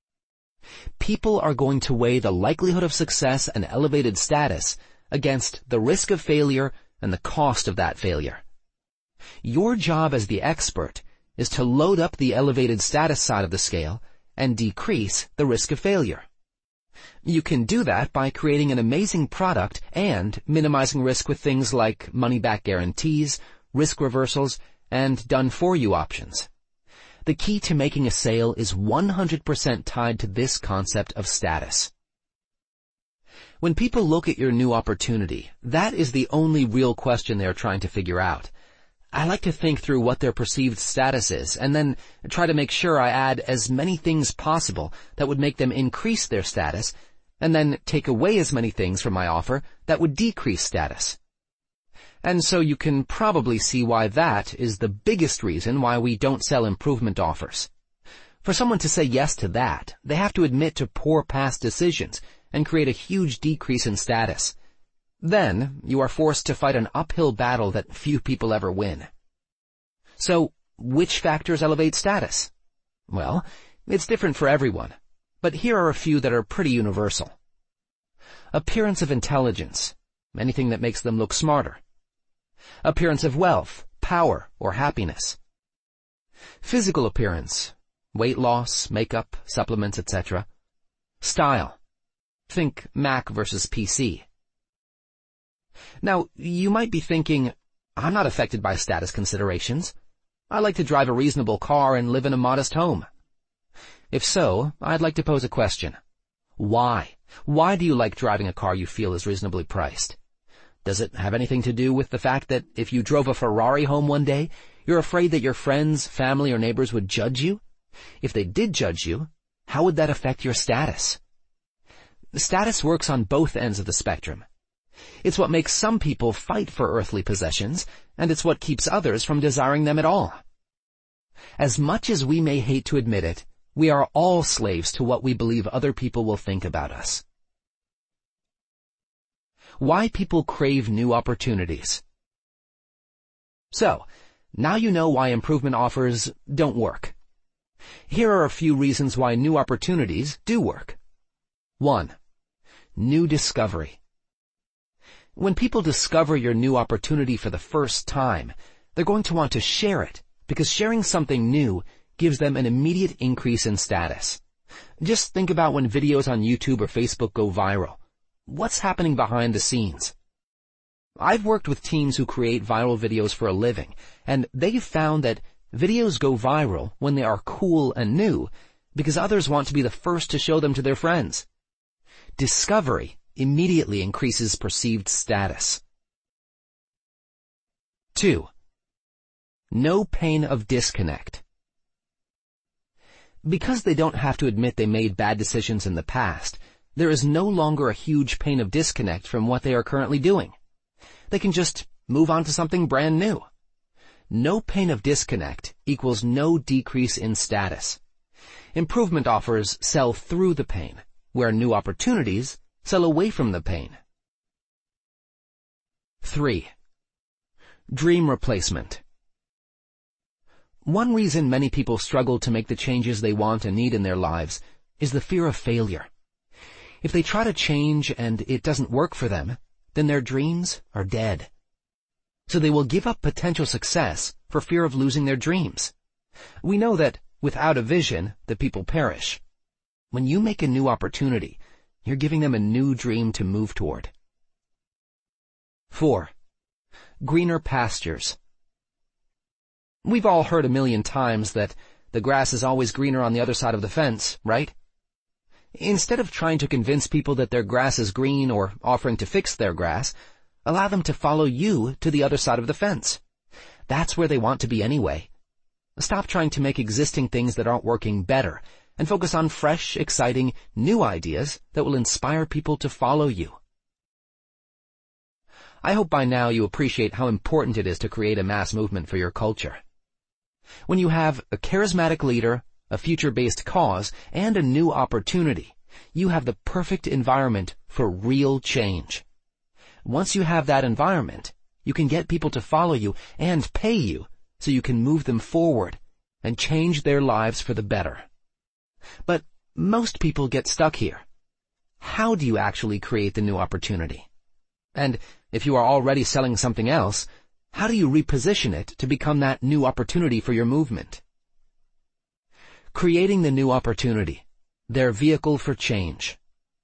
[SPEAKER 1] People are going to weigh the likelihood of success and elevated status against the risk of failure and the cost of that failure. Your job as the expert is to load up the elevated status side of the scale and decrease the risk of failure. You can do that by creating an amazing product and minimizing risk with things like money-back guarantees, risk reversals, and done-for-you options. The key to making a sale is one hundred percent tied to this concept of status. When people look at your new opportunity, that is the only real question they are trying to figure out. I like to think through what their perceived status is and then try to make sure I add as many things possible that would make them increase their status, and then take away as many things from my offer that would decrease status. And so you can probably see why that is the biggest reason why we don't sell improvement offers. For someone to say yes to that, they have to admit to poor past decisions and create a huge decrease in status. Then you are forced to fight an uphill battle that few people ever win. So, which factors elevate status? Well, it's different for everyone, but here are a few that are pretty universal. Appearance of intelligence, anything that makes them look smarter. Appearance of wealth, power, or happiness. Physical appearance, weight loss, makeup, supplements, et cetera. Style. Think Mac versus P C. Now, you might be thinking, I'm not affected by status considerations. I like to drive a reasonable car and live in a modest home. If so, I'd like to pose a question. Why? Why do you like driving a car you feel is reasonably priced? Does it have anything to do with the fact that if you drove a Ferrari home one day, you're afraid that your friends, family, or neighbors would judge you? If they did judge you, how would that affect your status? Status works on both ends of the spectrum. It's what makes some people fight for earthly possessions, and it's what keeps others from desiring them at all. As much as we may hate to admit it, we are all slaves to what we believe other people will think about us. Why people crave new opportunities. So, now you know why improvement offers don't work. Here are a few reasons why new opportunities do work. One, new discovery. When people discover your new opportunity for the first time, they're going to want to share it, because sharing something new gives them an immediate increase in status. Just think about when videos on YouTube or Facebook go viral. What's happening behind the scenes? I've worked with teams who create viral videos for a living, and they've found that videos go viral when they are cool and new, because others want to be the first to show them to their friends. Discovery immediately increases perceived status. Two, no pain of disconnect. Because they don't have to admit they made bad decisions in the past, there is no longer a huge pain of disconnect from what they are currently doing. They can just move on to something brand new. No pain of disconnect equals no decrease in status. Improvement offers sell through the pain, where new opportunities sell away from the pain. Three, dream replacement. One reason many people struggle to make the changes they want and need in their lives is the fear of failure. If they try to change and it doesn't work for them, then their dreams are dead. So they will give up potential success for fear of losing their dreams. We know that without a vision, the people perish. When you make a new opportunity, you're giving them a new dream to move toward. Four, greener pastures. We've all heard a million times that the grass is always greener on the other side of the fence, right? Instead of trying to convince people that their grass is green or offering to fix their grass, allow them to follow you to the other side of the fence. That's where they want to be anyway. Stop trying to make existing things that aren't working better and focus on fresh, exciting, new ideas that will inspire people to follow you. I hope by now you appreciate how important it is to create a mass movement for your culture. When you have a charismatic leader, a future-based cause, and a new opportunity, you have the perfect environment for real change. Once you have that environment, you can get people to follow you and pay you so you can move them forward and change their lives for the better. But most people get stuck here. How do you actually create the new opportunity? And if you are already selling something else, how do you reposition it to become that new opportunity for your movement? Creating the new opportunity, their vehicle for change.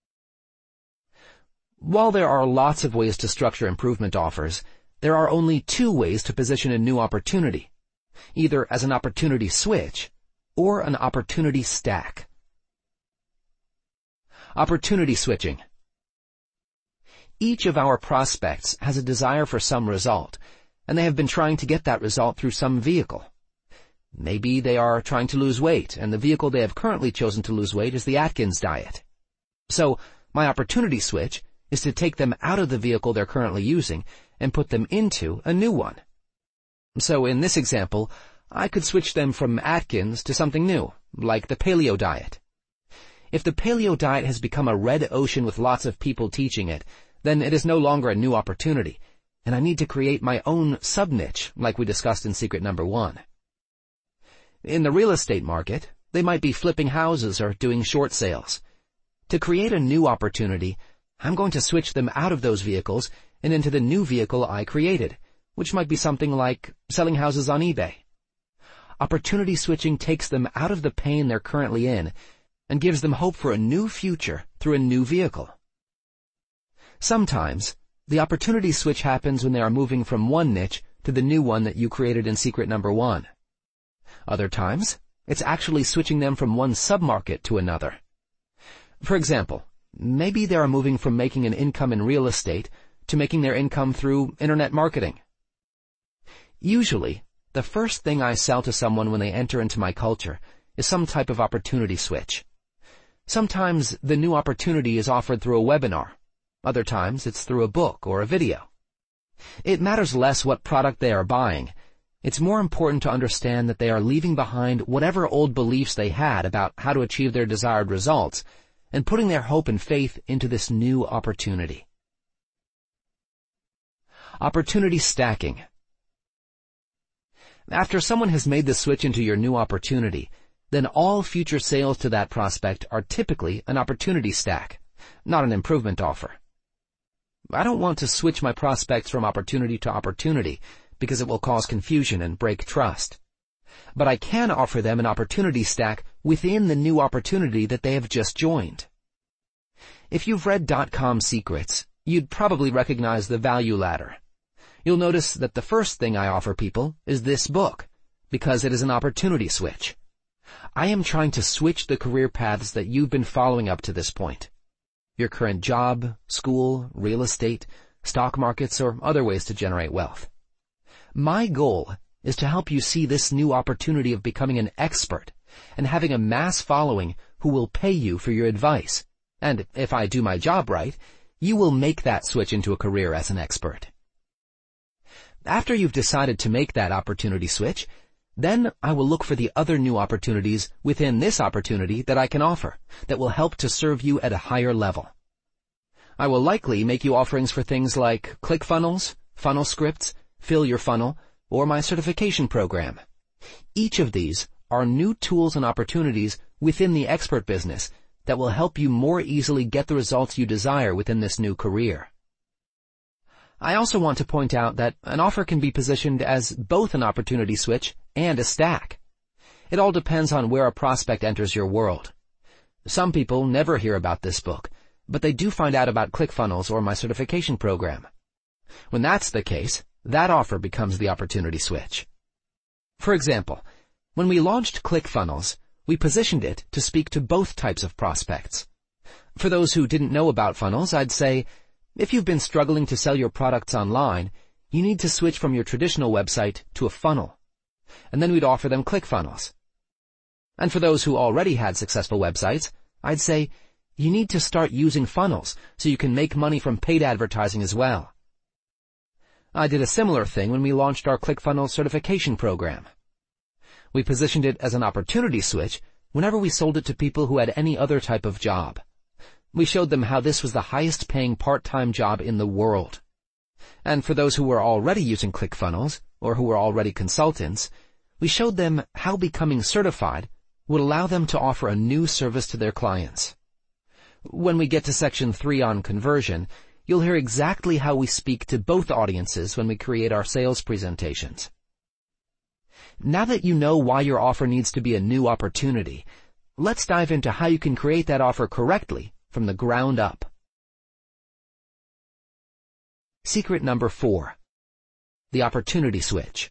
[SPEAKER 1] While there are lots of ways to structure improvement offers, there are only two ways to position a new opportunity, either as an opportunity switch or an opportunity stack. Opportunity switching. Each of our prospects has a desire for some result, and they have been trying to get that result through some vehicle. Maybe they are trying to lose weight, and the vehicle they have currently chosen to lose weight is the Atkins diet. So, my opportunity switch is to take them out of the vehicle they're currently using and put them into a new one. So in this example, I could switch them from Atkins to something new, like the paleo diet. If the paleo diet has become a red ocean with lots of people teaching it, then it is no longer a new opportunity, and I need to create my own sub-niche, like we discussed in secret number one. In the real estate market, they might be flipping houses or doing short sales. To create a new opportunity, I'm going to switch them out of those vehicles and into the new vehicle I created, which might be something like selling houses on eBay. Opportunity switching takes them out of the pain they're currently in and gives them hope for a new future through a new vehicle. Sometimes, the opportunity switch happens when they are moving from one niche to the new one that you created in secret number one. Other times, it's actually switching them from one submarket to another. For example, maybe they are moving from making an income in real estate to making their income through internet marketing. Usually, the first thing I sell to someone when they enter into my culture is some type of opportunity switch. Sometimes the new opportunity is offered through a webinar. Other times it's through a book or a video. It matters less what product they are buying. It's more important to understand that they are leaving behind whatever old beliefs they had about how to achieve their desired results and putting their hope and faith into this new opportunity. Opportunity stacking. After someone has made the switch into your new opportunity, then all future sales to that prospect are typically an opportunity stack, not an improvement offer. I don't want to switch my prospects from opportunity to opportunity because it will cause confusion and break trust. But I can offer them an opportunity stack within the new opportunity that they have just joined. If you've read Dot-Com Secrets, you'd probably recognize the value ladder. You'll notice that the first thing I offer people is this book, because it is an opportunity switch. I am trying to switch the career paths that you've been following up to this point. Your current job, school, real estate, stock markets, or other ways to generate wealth. My goal is to help you see this new opportunity of becoming an expert and having a mass following who will pay you for your advice. And if I do my job right, you will make that switch into a career as an expert. After you've decided to make that opportunity switch, then I will look for the other new opportunities within this opportunity that I can offer that will help to serve you at a higher level. I will likely make you offerings for things like ClickFunnels, funnel scripts, Fill Your Funnel, or my certification program. Each of these are new tools and opportunities within the expert business that will help you more easily get the results you desire within this new career. I also want to point out that an offer can be positioned as both an opportunity switch and a stack. It all depends on where a prospect enters your world. Some people never hear about this book, but they do find out about ClickFunnels or my certification program. When that's the case, that offer becomes the opportunity switch. For example, when we launched ClickFunnels, we positioned it to speak to both types of prospects. For those who didn't know about funnels, I'd say, if you've been struggling to sell your products online, you need to switch from your traditional website to a funnel. And then we'd offer them ClickFunnels. And for those who already had successful websites, I'd say, you need to start using funnels so you can make money from paid advertising as well. I did a similar thing when we launched our ClickFunnels certification program. We positioned it as an opportunity switch whenever we sold it to people who had any other type of job. We showed them how this was the highest paying part-time job in the world. And for those who were already using ClickFunnels, or who were already consultants, we showed them how becoming certified would allow them to offer a new service to their clients. When we get to section three on conversion, you'll hear exactly how we speak to both audiences when we create our sales presentations. Now that you know why your offer needs to be a new opportunity, let's dive into how you can create that offer correctly from the ground up. Secret number four. The opportunity switch.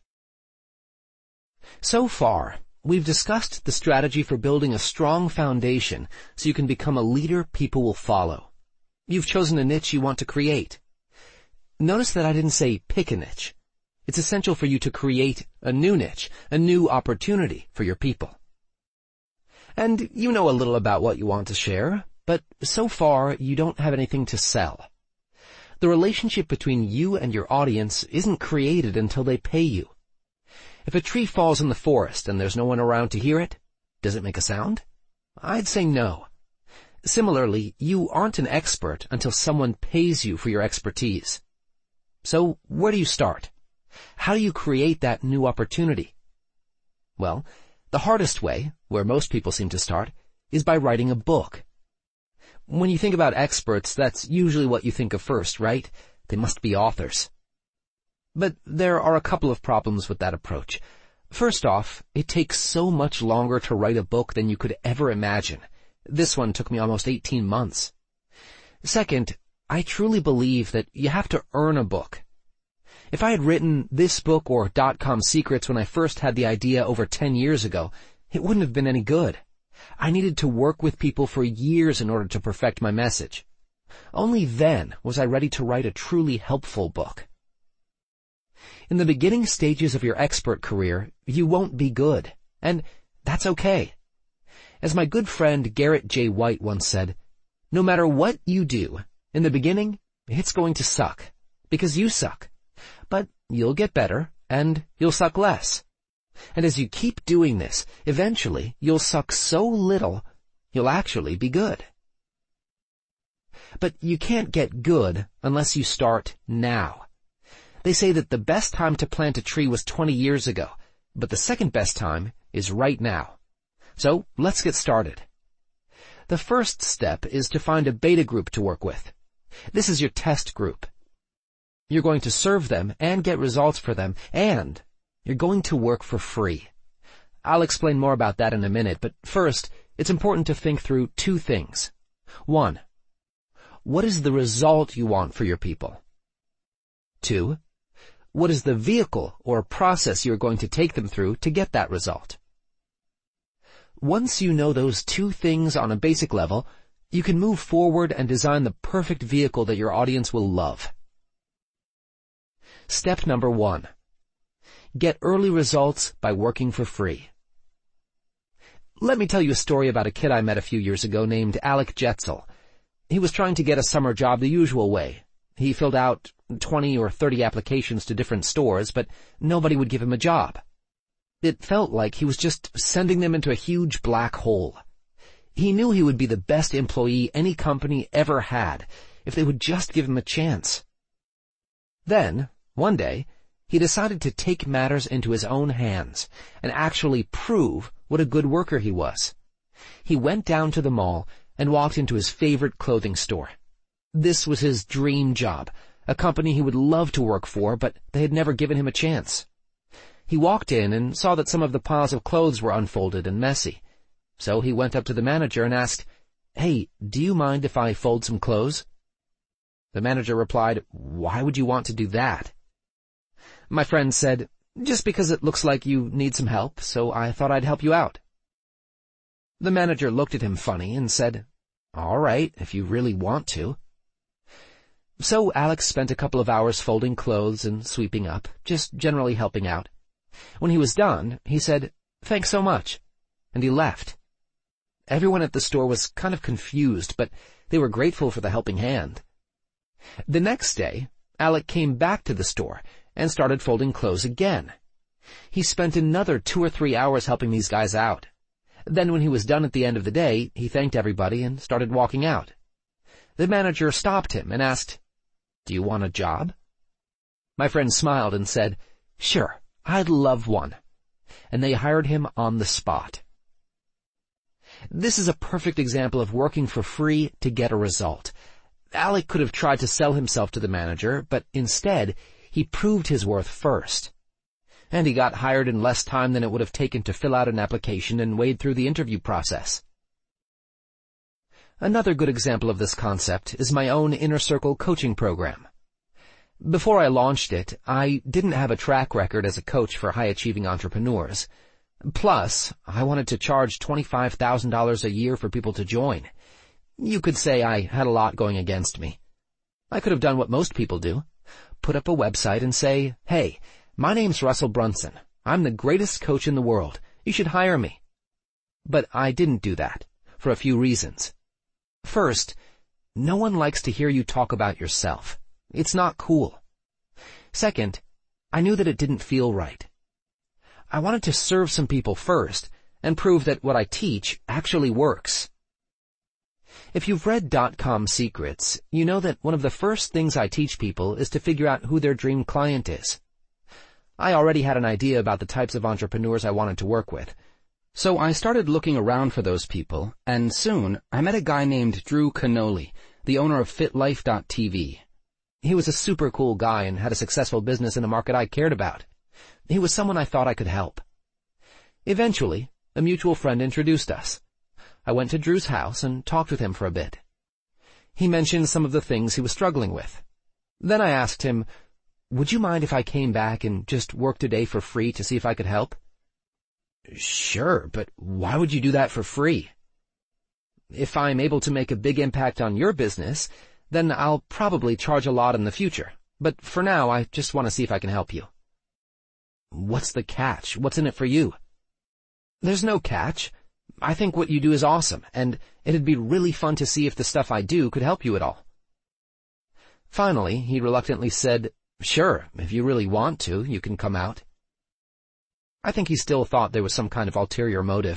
[SPEAKER 1] So far, we've discussed the strategy for building a strong foundation so you can become a leader people will follow. You've chosen a niche you want to create. Notice that I didn't say pick a niche. It's essential for you to create a new niche, a new opportunity for your people. And you know a little about what you want to share, but so far you don't have anything to sell. The relationship between you and your audience isn't created until they pay you. If a tree falls in the forest and there's no one around to hear it, does it make a sound? I'd say no. Similarly, you aren't an expert until someone pays you for your expertise. So where do you start? How do you create that new opportunity? Well, the hardest way, where most people seem to start, is by writing a book. When you think about experts, that's usually what you think of first, right? They must be authors. But there are a couple of problems with that approach. First off, it takes so much longer to write a book than you could ever imagine. This one took me almost eighteen months. Second, I truly believe that you have to earn a book. If I had written this book or Dot-Com Secrets when I first had the idea over ten years ago, it wouldn't have been any good. I needed to work with people for years in order to perfect my message. Only then was I ready to write a truly helpful book. In the beginning stages of your expert career, you won't be good, and that's okay. As my good friend Garrett J. White once said, no matter what you do, in the beginning, it's going to suck, because you suck. But you'll get better, and you'll suck less. And as you keep doing this, eventually you'll suck so little, you'll actually be good. But you can't get good unless you start now. They say that the best time to plant a tree was twenty years ago, but the second best time is right now. So let's get started. The first step is to find a beta group to work with. This is your test group. You're going to serve them and get results for them, and you're going to work for free. I'll explain more about that in a minute, but first, it's important to think through two things. One, what is the result you want for your people? Two, what is the vehicle or process you're going to take them through to get that result? Once you know those two things on a basic level, you can move forward and design the perfect vehicle that your audience will love. Step number one. Get early results by working for free. Let me tell you a story about a kid I met a few years ago named Alec Jetzel. He was trying to get a summer job the usual way. He filled out twenty or thirty applications to different stores, but nobody would give him a job. It felt like he was just sending them into a huge black hole. He knew he would be the best employee any company ever had if they would just give him a chance. Then, one day, he decided to take matters into his own hands and actually prove what a good worker he was. He went down to the mall and walked into his favorite clothing store. This was his dream job, a company he would love to work for, but they had never given him a chance. He walked in and saw that some of the piles of clothes were unfolded and messy. So he went up to the manager and asked, "Hey, do you mind if I fold some clothes?" The manager replied, "Why would you want to do that?" My friend said, "Just because it looks like you need some help, so I thought I'd help you out." The manager looked at him funny and said, "All right, if you really want to." So Alex spent a couple of hours folding clothes and sweeping up, just generally helping out. When he was done, he said, "Thanks so much," and he left. Everyone at the store was kind of confused, but they were grateful for the helping hand. The next day, Alec came back to the store and started folding clothes again. He spent another two or three hours helping these guys out. Then when he was done at the end of the day, he thanked everybody and started walking out. The manager stopped him and asked, "Do you want a job?" My friend smiled and said, "Sure, I'd love one." And they hired him on the spot. This is a perfect example of working for free to get a result. Alec could have tried to sell himself to the manager, but instead, he proved his worth first. And he got hired in less time than it would have taken to fill out an application and wade through the interview process. Another good example of this concept is my own Inner Circle coaching program. Before I launched it, I didn't have a track record as a coach for high-achieving entrepreneurs. Plus, I wanted to charge twenty-five thousand dollars a year for people to join. You could say I had a lot going against me. I could have done what most people do. Put up a website and say, "Hey, my name's Russell Brunson. I'm the greatest coach in the world. You should hire me." But I didn't do that, for a few reasons. First, no one likes to hear you talk about yourself. It's not cool. Second, I knew that it didn't feel right. I wanted to serve some people first and prove that what I teach actually works. If you've read Dot-Com Secrets, you know that one of the first things I teach people is to figure out who their dream client is. I already had an idea about the types of entrepreneurs I wanted to work with. So I started looking around for those people, and soon I met a guy named Drew Canole, the owner of Fit Life dot T V. He was a super cool guy and had a successful business in a market I cared about. He was someone I thought I could help. Eventually, a mutual friend introduced us. I went to Drew's house and talked with him for a bit. He mentioned some of the things he was struggling with. Then I asked him, "Would you mind if I came back and just worked a day for free to see if I could help?" "Sure, but why would you do that for free?" "If I'm able to make a big impact on your business, then I'll probably charge a lot in the future. But for now, I just want to see if I can help you." "What's the catch? What's in it for you?" "There's no catch. I think what you do is awesome, and it'd be really fun to see if the stuff I do could help you at all. Finally, he reluctantly said, "Sure, if you really want to, you can come out." I think he still thought there was some kind of ulterior motive.